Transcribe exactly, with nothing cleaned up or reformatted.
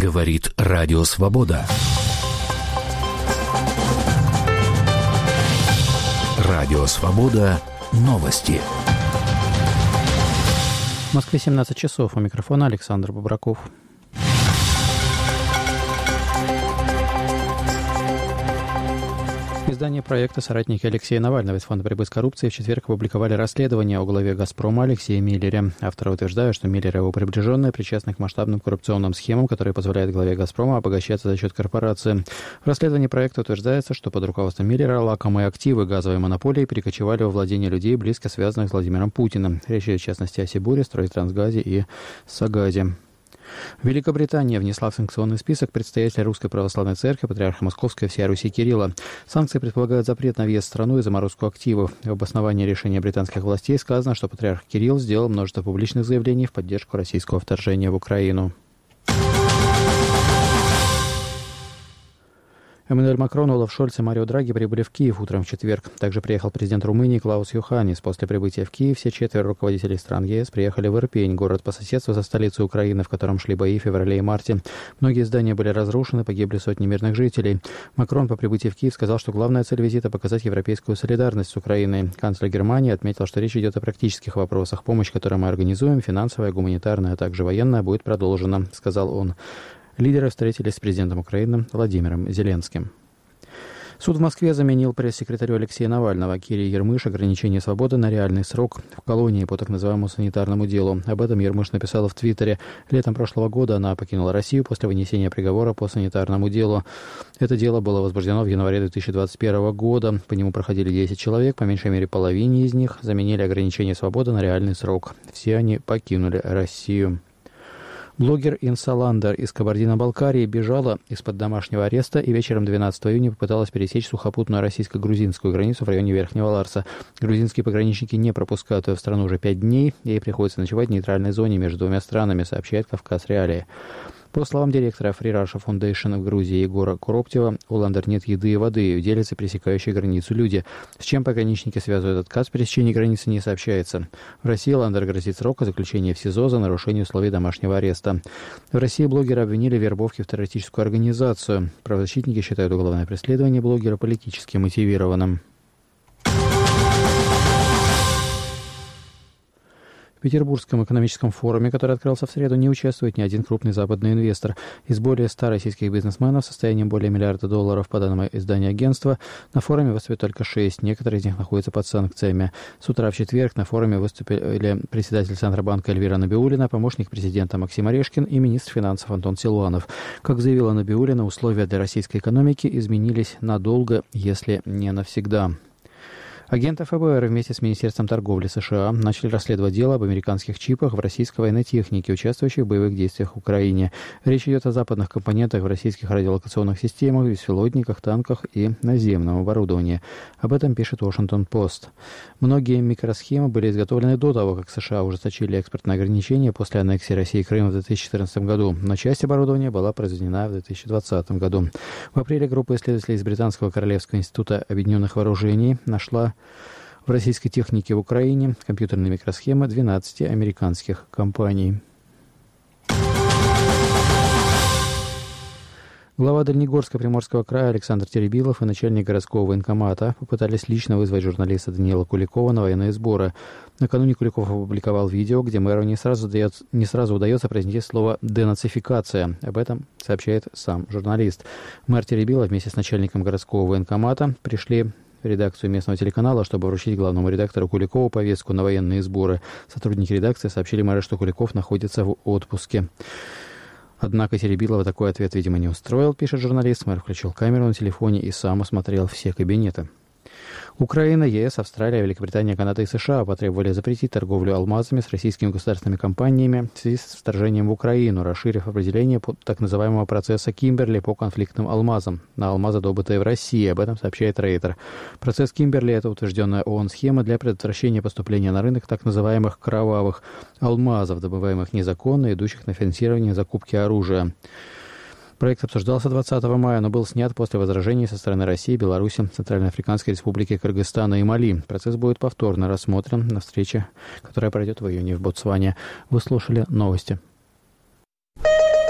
Говорит Радио Свобода. Радио Свобода. Новости. В Москве семнадцать часов. У микрофона Александр Бобраков. Издание проекта «Соратники Алексея Навального» из Фонда борьбы с коррупцией в четверг опубликовали расследование о главе «Газпрома» Алексее Миллере. Авторы утверждают, что Миллер и его приближенные причастны к масштабным коррупционным схемам, которые позволяют главе «Газпрома» обогащаться за счет корпорации. В расследовании проекта утверждается, что под руководством Миллера лакомые активы газовой монополии перекочевали во владение людей, близко связанных с Владимиром Путиным. Речь идет в частности о Сибуре, Стройтрансгазе и Сагазе. Великобритания внесла в санкционный список представителя Русской Православной Церкви, патриарха Московской всея Руси Кирилла. Санкции предполагают запрет на въезд в страну и заморозку активов. В обосновании решения британских властей сказано, что патриарх Кирилл сделал множество публичных заявлений в поддержку российского вторжения в Украину. Эммануэль Макрон, Олаф Шольц и Марио Драги прибыли в Киев утром в четверг. Также приехал президент Румынии Клаус Йоханнис. После прибытия в Киев все четверо руководителей стран ЕС приехали в Ирпень, город по соседству со столицей Украины, в котором шли бои в феврале и марте. Многие здания были разрушены, погибли сотни мирных жителей. Макрон по прибытии в Киев сказал, что главная цель визита – показать европейскую солидарность с Украиной. Канцлер Германии отметил, что речь идет о практических вопросах. Помощь, которую мы организуем, финансовая, гуманитарная, а также военная, будет продолжена, сказал он. Лидеры встретились с президентом Украины Владимиром Зеленским. Суд в Москве заменил пресс-секретарю Алексея Навального Кире Ермыш ограничение свободы на реальный срок в колонии по так называемому санитарному делу. Об этом Ермыш написала в Твиттере. Летом прошлого года она покинула Россию после вынесения приговора по санитарному делу. Это дело было возбуждено в январе две тысячи двадцать первого года. По нему проходили десять человек, по меньшей мере половине из них заменили ограничение свободы на реальный срок. Все они покинули Россию. Блогер Инса Ландер из Кабардино-Балкарии бежала из-под домашнего ареста и вечером двенадцатого июня попыталась пересечь сухопутную российско-грузинскую границу в районе Верхнего Ларса. Грузинские пограничники не пропускают ее в страну уже пять дней. Ей приходится ночевать в нейтральной зоне между двумя странами, сообщает Кавказ Реалии. По словам директора Free Russia Foundation в Грузии Егора Куроптева, у Ландер нет еды и воды, делятся пересекающие границу люди. С чем пограничники связывают отказ в пересечении границы, не сообщается. В России Ландер грозит срок заключения в СИЗО за нарушение условий домашнего ареста. В России блогера обвинили в вербовке в террористическую организацию. Правозащитники считают уголовное преследование блогера политически мотивированным. В Петербургском экономическом форуме, который открылся в среду, не участвует ни один крупный западный инвестор. Из более ста российских бизнесменов с состоянием более миллиарда долларов, по данным издания агентства, на форуме выступят только шесть. Некоторые из них находятся под санкциями. С утра в четверг на форуме выступили председатель Центробанка Эльвира Набиуллина, помощник президента Максим Орешкин и министр финансов Антон Силуанов. Как заявила Набиуллина, условия для российской экономики изменились надолго, если не навсегда. Агенты ФБР вместе с Министерством торговли США начали расследовать дело об американских чипах в российской военной технике, участвующих в боевых действиях в Украине. Речь идет о западных компонентах в российских радиолокационных системах, беспилотниках, танках и наземном оборудовании. Об этом пишет Washington Post. Многие микросхемы были изготовлены до того, как США ужесточили экспортные ограничения после аннексии России Крыма в две тысячи четырнадцатом году, но часть оборудования была произведена в две тысячи двадцатом году. В апреле группа исследователей из Британского Королевского института объединенных вооружений нашла в российской технике в Украине компьютерные микросхемы двенадцати американских компаний. Глава Дальнегорска Приморского края Александр Теребилов и начальник городского военкомата попытались лично вызвать журналиста Даниила Куликова на военные сборы. Накануне Куликов опубликовал видео, где мэру не сразу, дается, не сразу удается произнести слово «денацификация». Об этом сообщает сам журналист. Мэр Теребилов вместе с начальником городского военкомата пришли в редакцию местного телеканала, чтобы вручить главному редактору Куликову повестку на военные сборы. Сотрудники редакции сообщили мэру, что Куликов находится в отпуске. Однако Теребилова такой ответ, видимо, не устроил, пишет журналист. Мэр включил камеру на телефоне и сам осмотрел все кабинеты. Украина, ЕС, Австралия, Великобритания, Канада и США потребовали запретить торговлю алмазами с российскими государственными компаниями в связи с вторжением в Украину, расширив определение так называемого процесса Кимберли по конфликтным алмазам на алмазы, добытые в России. Об этом сообщает Рейтер. Процесс Кимберли – это утвержденная ООН схема для предотвращения поступления на рынок так называемых кровавых алмазов, добываемых незаконно, идущих на финансирование закупки оружия. Проект обсуждался двадцатого мая, но был снят после возражений со стороны России, Беларуси, Центральноафриканской Республики, Кыргызстана и Мали. Процесс будет повторно рассмотрен на встрече, которая пройдет в июне в Ботсване. Вы слушали новости.